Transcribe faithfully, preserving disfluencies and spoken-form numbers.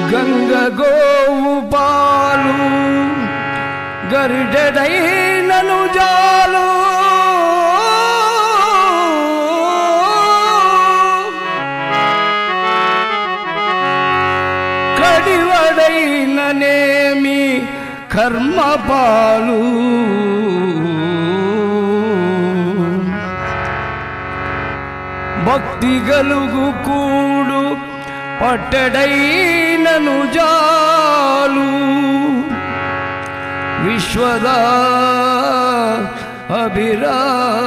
గంగ గోవు పాలు గరిటెడైనను జాలు కడివడైననేమి కర్మపాలు భక్తి గలుగు కూడు పట్టడైనను జాలు విశ్వదా అభిరామ